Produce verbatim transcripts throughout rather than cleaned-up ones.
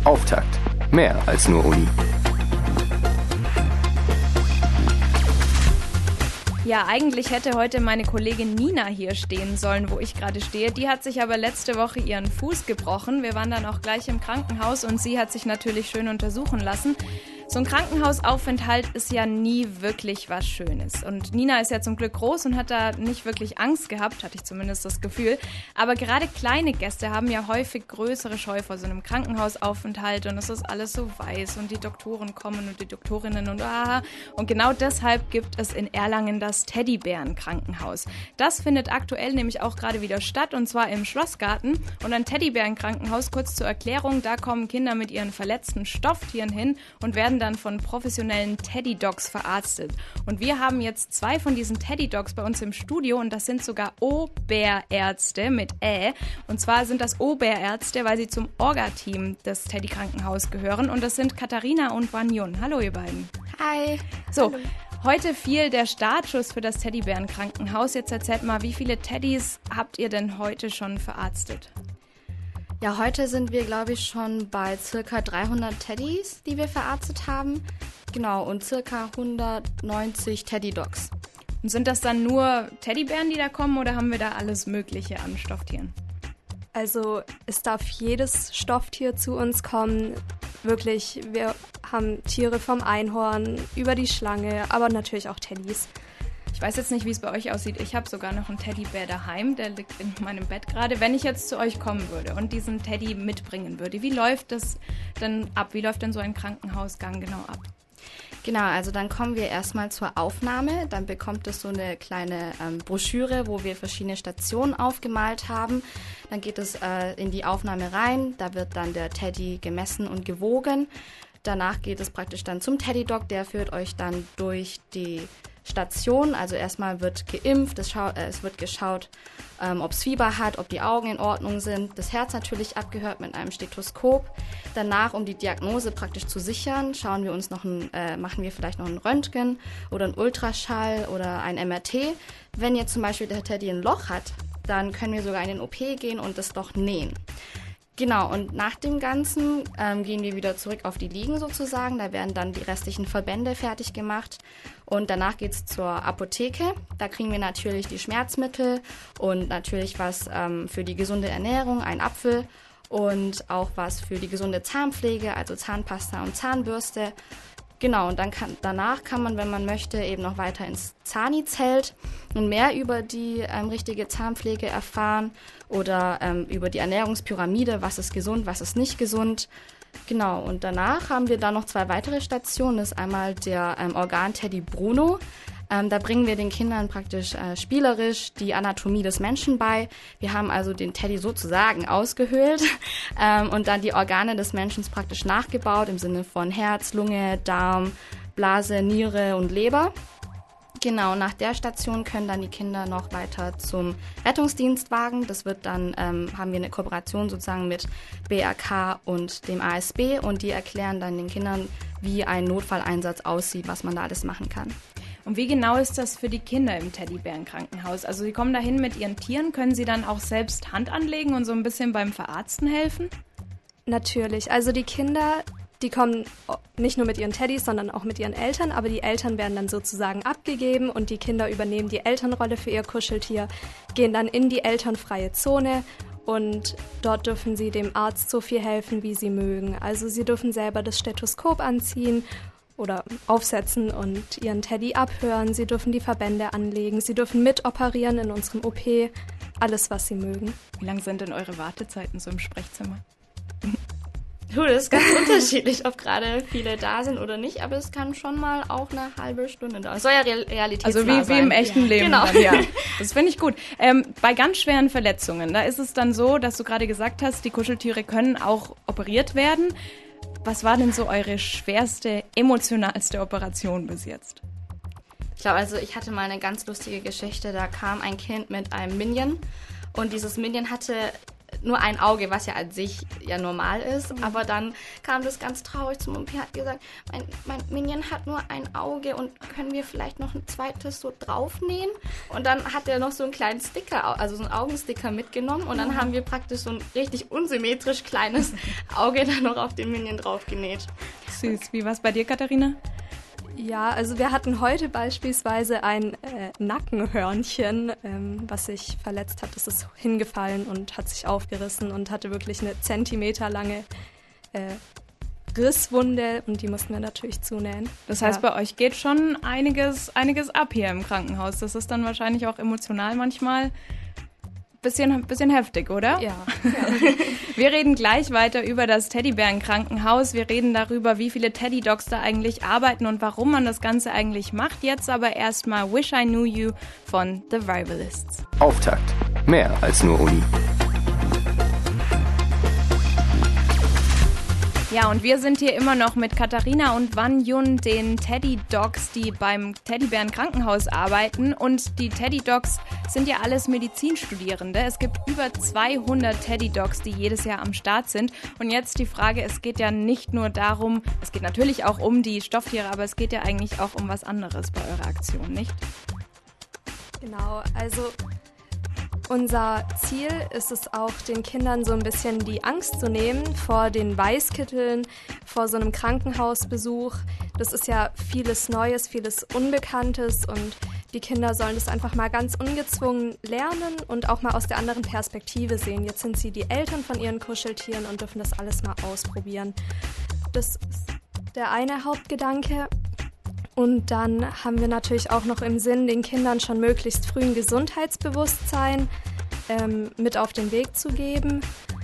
Auftakt. Mehr als nur Uni. Ja, eigentlich hätte heute meine Kollegin Nina hier stehen sollen, wo ich gerade stehe. Die hat sich aber letzte Woche ihren Fuß gebrochen. Wir waren dann auch gleich im Krankenhaus und sie hat sich natürlich schön untersuchen lassen. So ein Krankenhausaufenthalt ist ja nie wirklich was Schönes. Und Nina ist ja zum Glück groß und hat da nicht wirklich Angst gehabt, hatte ich zumindest das Gefühl. Aber gerade kleine Gäste haben ja häufig größere Scheu vor so einem Krankenhausaufenthalt und es ist alles so weiß und die Doktoren kommen und die Doktorinnen und ah. Und genau deshalb gibt es in Erlangen das Teddybärenkrankenhaus. Das findet aktuell nämlich auch gerade wieder statt und zwar im Schlossgarten. Und ein Teddybärenkrankenhaus, kurz zur Erklärung, da kommen Kinder mit ihren verletzten Stofftieren hin und werden dann von professionellen Teddy-Dogs verarztet. Und wir haben jetzt zwei von diesen Teddy-Dogs bei uns im Studio und das sind sogar Oberärzte mit Ä. Und zwar sind das Oberärzte, weil sie zum Orga-Team des Teddy-Krankenhaus gehören und das sind Katharina und Wanjun. Hallo ihr beiden. Hi. So, Hallo. Heute fiel der Startschuss für das Teddybärenkrankenhaus. Jetzt erzählt mal, wie viele Teddys habt ihr denn heute schon verarztet? Ja, heute sind wir, glaube ich, schon bei circa dreihundert Teddys, die wir verarztet haben. Genau, und circa hundertneunzig Teddy-Dogs. Und sind das dann nur Teddybären, die da kommen, oder haben wir da alles Mögliche an Stofftieren? Also es darf jedes Stofftier zu uns kommen. Wirklich, wir haben Tiere vom Einhorn über die Schlange, aber natürlich auch Teddys. Ich weiß jetzt nicht, wie es bei euch aussieht. Ich habe sogar noch einen Teddybär daheim, der liegt in meinem Bett gerade. Wenn ich jetzt zu euch kommen würde und diesen Teddy mitbringen würde, wie läuft das denn ab? Wie läuft denn so ein Krankenhausgang genau ab? Genau, also dann kommen wir erstmal zur Aufnahme. Dann bekommt es so eine kleine ähm, Broschüre, wo wir verschiedene Stationen aufgemalt haben. Dann geht es äh, in die Aufnahme rein. Da wird dann der Teddy gemessen und gewogen. Danach geht es praktisch dann zum Teddy-Dog. Der führt euch dann durch die Station. Also erstmal wird geimpft, es, schau- äh, es wird geschaut, ähm, ob es Fieber hat, ob die Augen in Ordnung sind. Das Herz natürlich abgehört mit einem Stethoskop. Danach, um die Diagnose praktisch zu sichern, schauen wir uns noch ein, äh, machen wir vielleicht noch ein Röntgen oder ein Ultraschall oder ein M R T. Wenn jetzt zum Beispiel der Teddy ein Loch hat, dann können wir sogar in den O P gehen und das Loch nähen. Genau, und nach dem Ganzen ähm, gehen wir wieder zurück auf die Liegen sozusagen. Da werden dann die restlichen Verbände fertig gemacht. Und danach geht's zur Apotheke. Da kriegen wir natürlich die Schmerzmittel und natürlich was ähm, für die gesunde Ernährung, ein Apfel und auch was für die gesunde Zahnpflege, also Zahnpasta und Zahnbürste. Genau, und dann kann, danach kann man, wenn man möchte, eben noch weiter ins Zahni-Zelt und mehr über die ähm, richtige Zahnpflege erfahren oder ähm, über die Ernährungspyramide, was ist gesund, was ist nicht gesund. Genau, und danach haben wir dann noch zwei weitere Stationen. Das ist einmal der ähm, Organ-Teddy Bruno. Ähm, da bringen wir den Kindern praktisch äh, spielerisch die Anatomie des Menschen bei. Wir haben also den Teddy sozusagen ausgehöhlt ähm, und dann die Organe des Menschen praktisch nachgebaut im Sinne von Herz, Lunge, Darm, Blase, Niere und Leber. Genau, nach der Station können dann die Kinder noch weiter zum Rettungsdienstwagen. Das wird dann, ähm, haben wir eine Kooperation sozusagen mit B R K und dem A S B und die erklären dann den Kindern, wie ein Notfalleinsatz aussieht, was man da alles machen kann. Und wie genau ist das für die Kinder im Teddybärenkrankenhaus? Also sie kommen dahin mit ihren Tieren, können sie dann auch selbst Hand anlegen und so ein bisschen beim Verarzten helfen? Natürlich, also die Kinder, die kommen nicht nur mit ihren Teddys, sondern auch mit ihren Eltern, aber die Eltern werden dann sozusagen abgegeben und die Kinder übernehmen die Elternrolle für ihr Kuscheltier, gehen dann in die elternfreie Zone und dort dürfen sie dem Arzt so viel helfen, wie sie mögen. Also sie dürfen selber das Stethoskop anziehen oder aufsetzen und ihren Teddy abhören. Sie dürfen die Verbände anlegen. Sie dürfen mitoperieren in unserem O P. Alles, was sie mögen. Wie lang sind denn eure Wartezeiten so im Sprechzimmer? Du, das ist ganz unterschiedlich, ob gerade viele da sind oder nicht, aber es kann schon mal auch eine halbe Stunde dauern. Es soll ja real- realitätsnah Also wie, sein. wie im echten Ja. Leben. Genau. Dann, ja. Das finde ich gut. Ähm, bei ganz schweren Verletzungen, da ist es dann so, dass du gerade gesagt hast, die Kuscheltiere können auch operiert werden. Was war denn so eure schwerste, emotionalste Operation bis jetzt? Ich glaube, also ich hatte mal eine ganz lustige Geschichte. Da kam ein Kind mit einem Minion und dieses Minion hatte nur ein Auge, was ja an sich ja normal ist. Mhm. Aber dann kam das ganz traurig zu mir und hat gesagt, mein, mein Minion hat nur ein Auge und können wir vielleicht noch ein zweites so draufnähen? Und dann hat er noch so einen kleinen Sticker, also so einen Augensticker mitgenommen und dann mhm. haben wir praktisch so ein richtig unsymmetrisch kleines Auge dann noch auf den Minion draufgenäht. Süß. Wie war es bei dir, Katharina? Ja, also wir hatten heute beispielsweise ein äh, Nackenhörnchen, ähm, was sich verletzt hat. Es ist hingefallen und hat sich aufgerissen und hatte wirklich eine zentimeterlange äh, Risswunde und die mussten wir natürlich zunähen. Das heißt, ja. bei euch geht schon einiges, einiges ab hier im Krankenhaus. Das ist dann wahrscheinlich auch emotional manchmal Bisschen, bisschen heftig, oder? Ja. ja. Wir reden gleich weiter über das Teddybärenkrankenhaus. Wir reden darüber, wie viele Teddy Dogs da eigentlich arbeiten und warum man das Ganze eigentlich macht. Jetzt aber erstmal Wish I Knew You von The Rivalists. Auftakt. Mehr als nur Uni. Ja, und wir sind hier immer noch mit Katharina und Wan Yun, den Teddy Dogs, die beim Teddybärenkrankenhaus arbeiten. Und die Teddy Dogs sind ja alles Medizinstudierende. Es gibt über zweihundert Teddy Dogs, die jedes Jahr am Start sind. Und jetzt die Frage, es geht ja nicht nur darum, es geht natürlich auch um die Stofftiere, aber es geht ja eigentlich auch um was anderes bei eurer Aktion, nicht? Genau, also unser Ziel ist es auch, den Kindern so ein bisschen die Angst zu nehmen vor den Weißkitteln, vor so einem Krankenhausbesuch. Das ist ja vieles Neues, vieles Unbekanntes und die Kinder sollen das einfach mal ganz ungezwungen lernen und auch mal aus der anderen Perspektive sehen. Jetzt sind sie die Eltern von ihren Kuscheltieren und dürfen das alles mal ausprobieren. Das ist der eine Hauptgedanke. Und dann haben wir natürlich auch noch im Sinn, den Kindern schon möglichst früh ein Gesundheitsbewusstsein ähm, mit auf den Weg zu geben.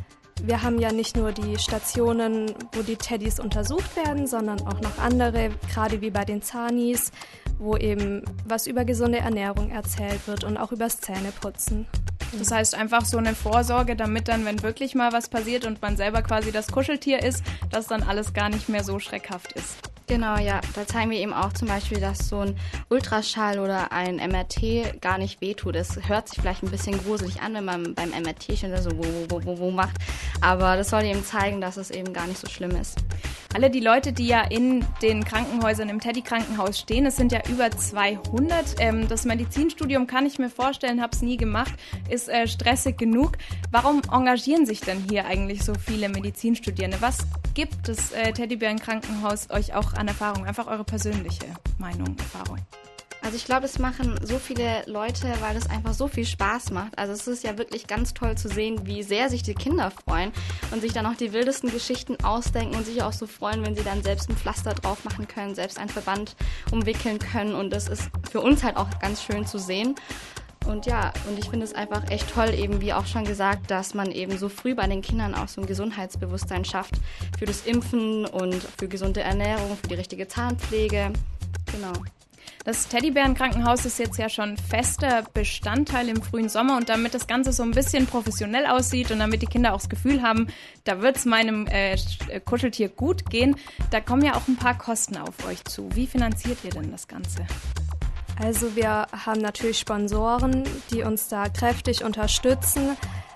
Wir haben ja nicht nur die Stationen, wo die Teddys untersucht werden, sondern auch noch andere, gerade wie bei den Zahnis, wo eben was über gesunde Ernährung erzählt wird und auch übers Zähneputzen. Das heißt einfach so eine Vorsorge, damit dann, wenn wirklich mal was passiert und man selber quasi das Kuscheltier ist, dass dann alles gar nicht mehr so schreckhaft ist. Genau, ja. Da zeigen wir eben auch zum Beispiel, dass so ein Ultraschall oder ein M R T gar nicht wehtut. Es hört sich vielleicht ein bisschen gruselig an, wenn man beim M R T schon so wo, wo, wo, wo macht. Aber das soll eben zeigen, dass es eben gar nicht so schlimm ist. Alle die Leute, die ja in den Krankenhäusern, im Teddy-Krankenhaus stehen, es sind ja über zweihundert. Ähm, das Medizinstudium kann ich mir vorstellen, habe es nie gemacht, ist äh, stressig genug. Warum engagieren sich denn hier eigentlich so viele Medizinstudierende? Was gibt das äh, Teddybärenkrankenhaus euch auch an Erfahrung? Einfach eure persönliche Meinung, Erfahrung. Also ich glaube, es machen so viele Leute, weil es einfach so viel Spaß macht. Also es ist ja wirklich ganz toll zu sehen, wie sehr sich die Kinder freuen und sich dann auch die wildesten Geschichten ausdenken und sich auch so freuen, wenn sie dann selbst ein Pflaster drauf machen können, selbst einen Verband umwickeln können. Und das ist für uns halt auch ganz schön zu sehen. Und ja, und ich finde es einfach echt toll, eben wie auch schon gesagt, dass man eben so früh bei den Kindern auch so ein Gesundheitsbewusstsein schafft für das Impfen und für gesunde Ernährung, für die richtige Zahnpflege. Genau. Das Teddybärenkrankenhaus ist jetzt ja schon fester Bestandteil im frühen Sommer und damit das Ganze so ein bisschen professionell aussieht und damit die Kinder auch das Gefühl haben, da wird es meinem äh, Kuscheltier gut gehen, da kommen ja auch ein paar Kosten auf euch zu. Wie finanziert ihr denn das Ganze? Also wir haben natürlich Sponsoren, die uns da kräftig unterstützen,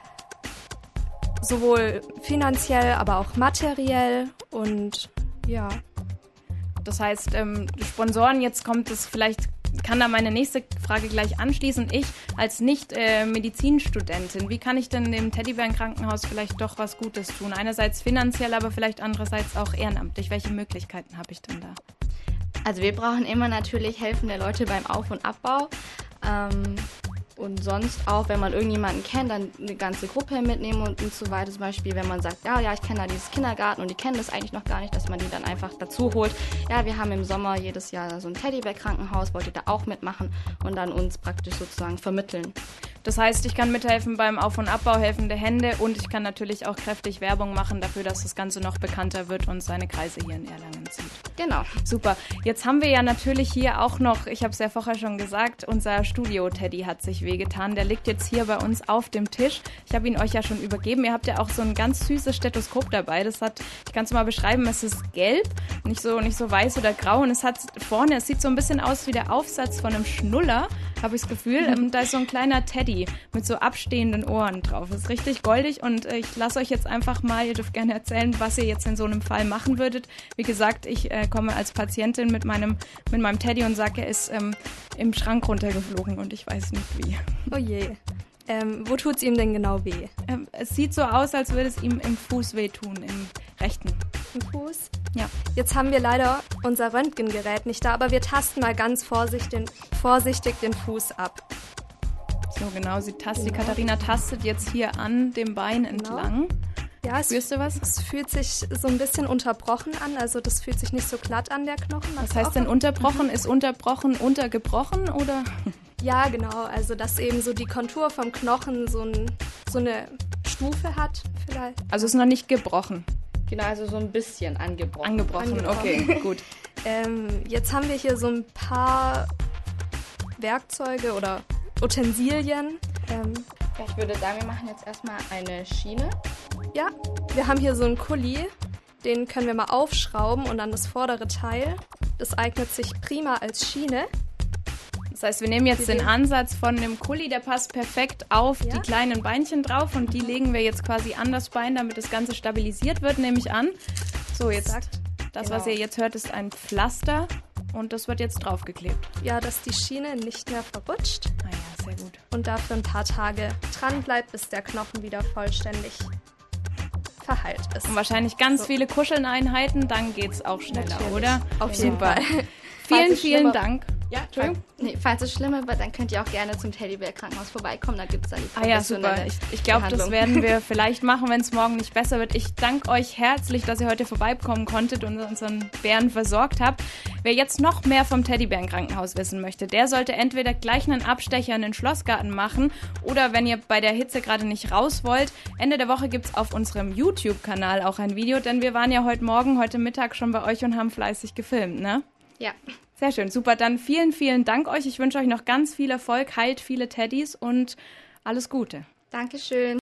sowohl finanziell, aber auch materiell und ja. Das heißt, ähm, Sponsoren, jetzt kommt es vielleicht, kann da meine nächste Frage gleich anschließen. Ich als Nicht-Medizinstudentin, äh, wie kann ich denn dem Teddybärenkrankenhaus vielleicht doch was Gutes tun? Einerseits finanziell, aber vielleicht andererseits auch ehrenamtlich. Welche Möglichkeiten habe ich denn da? Also wir brauchen immer natürlich helfende Leute beim Auf- und Abbau. Ähm, und sonst auch, wenn man irgendjemanden kennt, dann eine ganze Gruppe mitnehmen und, und so weiter. Zum Beispiel, wenn man sagt, ja, ja, ich kenne da dieses Kindergarten und die kennen das eigentlich noch gar nicht, dass man die dann einfach dazu holt. Ja, wir haben im Sommer jedes Jahr so ein Teddybär-Krankenhaus, wollt ihr da auch mitmachen und dann uns praktisch sozusagen vermitteln. Das heißt, ich kann mithelfen beim Auf- und Abbau, helfende Hände und ich kann natürlich auch kräftig Werbung machen dafür, dass das Ganze noch bekannter wird und seine Kreise hier in Erlangen zieht. Genau. Super. Jetzt haben wir ja natürlich hier auch noch, ich habe es ja vorher schon gesagt, unser Studio-Teddy hat sich wehgetan. Der liegt jetzt hier bei uns auf dem Tisch. Ich habe ihn euch ja schon übergeben. Ihr habt ja auch so ein ganz süßes Stethoskop dabei. Das hat, ich kann es mal beschreiben, es ist gelb, nicht so, nicht so weiß oder grau und es hat vorne, es sieht so ein bisschen aus wie der Aufsatz von einem Schnuller. habe ich das Gefühl. Ähm, da ist so ein kleiner Teddy mit so abstehenden Ohren drauf. Das ist richtig goldig und äh, ich lasse euch jetzt einfach mal, ihr dürft gerne erzählen, was ihr jetzt in so einem Fall machen würdet. Wie gesagt, ich äh, komme als Patientin mit meinem, mit meinem Teddy und sage, er ist ähm, im Schrank runtergeflogen und ich weiß nicht wie. Oh je. Ähm, wo tut's ihm denn genau weh? Ähm, es sieht so aus, als würde es ihm im Fuß wehtun, im rechten. Im Fuß? Ja. Jetzt haben wir leider unser Röntgengerät nicht da, aber wir tasten mal ganz vorsichtig den, vorsichtig den Fuß ab. So genau, sie tastet, Genau. die Katharina tastet jetzt hier an dem Bein entlang. Ja, es, Spürst du was? es fühlt sich so ein bisschen unterbrochen an, also das fühlt sich nicht so glatt an, der Knochen. Was heißt denn unterbrochen? Ist unterbrochen untergebrochen oder? Ja, genau, also dass eben so die Kontur vom Knochen so, ein, so eine Stufe hat vielleicht. Also ist noch nicht gebrochen. Genau, also so ein bisschen angebrochen. Angebrochen, Angebrochen. okay, gut. Ähm, jetzt haben wir hier so ein paar Werkzeuge oder Utensilien. Ähm, Ja, ich würde sagen, wir machen jetzt erstmal eine Schiene. ja, wir haben hier so einen Kuli, den können wir mal aufschrauben und dann das vordere Teil. Das eignet sich prima als Schiene. Das heißt, wir nehmen jetzt den Ansatz von dem Kuli, der passt perfekt auf Ja. die kleinen Beinchen drauf und die legen wir jetzt quasi an das Bein, damit das Ganze stabilisiert wird, nehme ich an. So, jetzt, Exakt. das, Genau. was ihr jetzt hört, ist ein Pflaster und das wird jetzt draufgeklebt. Ja, dass die Schiene nicht mehr verrutscht Ah ja, sehr gut. und dafür ein paar Tage dran bleibt, bis der Knochen wieder vollständig verheilt ist. Und wahrscheinlich ganz So. viele Kuscheleinheiten, dann geht's auch schneller, Natürlich. oder? Auf jeden Super. Fall. Vielen, Falls es vielen schlimmer- Dank. Ja, Entschuldigung. Nee, falls es schlimmer wird, dann könnt ihr auch gerne zum Teddybär-Krankenhaus vorbeikommen. Da gibt es dann die Ah ja, super. professionelle Ich, ich glaube, das Behandlung. werden wir vielleicht machen, wenn es morgen nicht besser wird. Ich danke euch herzlich, dass ihr heute vorbeikommen konntet und unseren Bären versorgt habt. Wer jetzt noch mehr vom Teddybärenkrankenhaus wissen möchte, der sollte entweder gleich einen Abstecher in den Schlossgarten machen oder wenn ihr bei der Hitze gerade nicht raus wollt, Ende der Woche gibt es auf unserem YouTube-Kanal auch ein Video, denn wir waren ja heute Morgen, heute Mittag schon bei euch und haben fleißig gefilmt, ne? Ja. Sehr schön, super. Dann vielen, vielen Dank euch. Ich wünsche euch noch ganz viel Erfolg, heilt viele Teddys und alles Gute. Dankeschön.